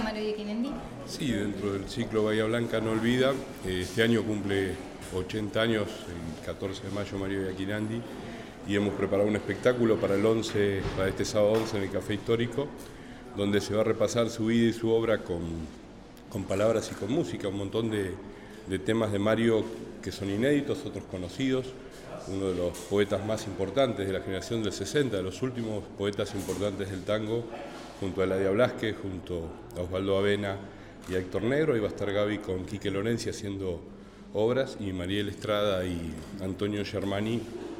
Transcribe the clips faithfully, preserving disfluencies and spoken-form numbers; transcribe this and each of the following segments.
Mario Giaconetti? Sí, dentro del ciclo Bahía Blanca no olvida, este año cumple ochenta años, el catorce de mayo, Mario Giaconetti, y hemos preparado un espectáculo para el once, para este sábado once en el Café Histórico, donde se va a repasar su vida y su obra con, con palabras y con música, un montón de, de temas de Mario que son inéditos, otros conocidos, uno de los poetas más importantes de la generación del sesenta, de los últimos poetas importantes del tango, junto a Eladia Blasquez, junto a Osvaldo Avena y a Héctor Negro. Ahí va a estar Gaby con Quique Lorenzi haciendo obras y Mariel Estrada y Antonio Germani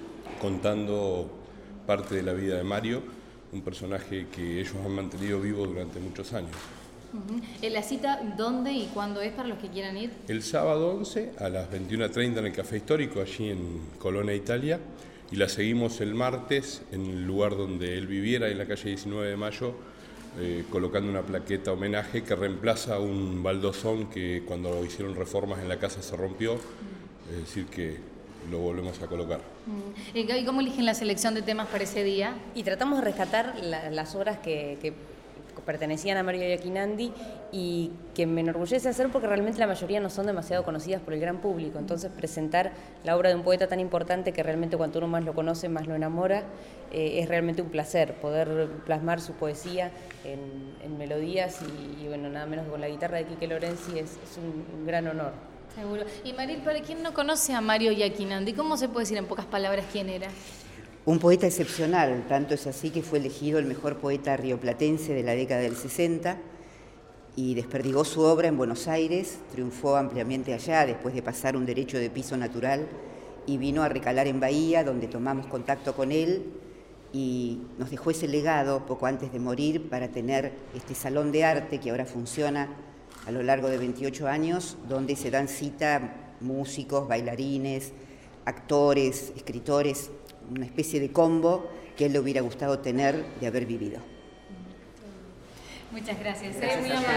contando parte de la vida de Mario, un personaje que ellos han mantenido vivo durante muchos años. Uh-huh. ¿En la cita dónde y cuándo es para los que quieran ir? El sábado once a las veintiuna treinta en el Café Histórico, allí en Colonia, Italia, y la seguimos el martes en el lugar donde él viviera, en la calle diecinueve de mayo, eh, colocando una plaqueta homenaje que reemplaza un baldosón que cuando hicieron reformas en la casa se rompió, es decir que lo volvemos a colocar. Uh-huh. ¿Y cómo eligen la selección de temas para ese día? Y tratamos de rescatar la, las obras que, que pertenecían a Mario Giaconetti y que me enorgullece hacer porque realmente la mayoría no son demasiado conocidas por el gran público. Entonces presentar la obra de un poeta tan importante que realmente cuanto uno más lo conoce, más lo enamora, eh, es realmente un placer poder plasmar su poesía en, en melodías y, y bueno, nada menos que con la guitarra de Quique Lorenzi es, es un, un gran honor. Seguro. Y Mariel, para quien no conoce a Mario Giaconetti, ¿cómo se puede decir en pocas palabras quién era? Un poeta excepcional, tanto es así que fue elegido el mejor poeta rioplatense de la década del sesenta y desperdigó su obra en Buenos Aires, triunfó ampliamente allá después de pasar un derecho de piso natural y vino a recalar en Bahía, donde tomamos contacto con él y nos dejó ese legado poco antes de morir para tener este salón de arte que ahora funciona a lo largo de veintiocho años, donde se dan cita músicos, bailarines, actores, escritores, una especie de combo que a él le hubiera gustado tener de haber vivido. Muchas gracias. Gracias.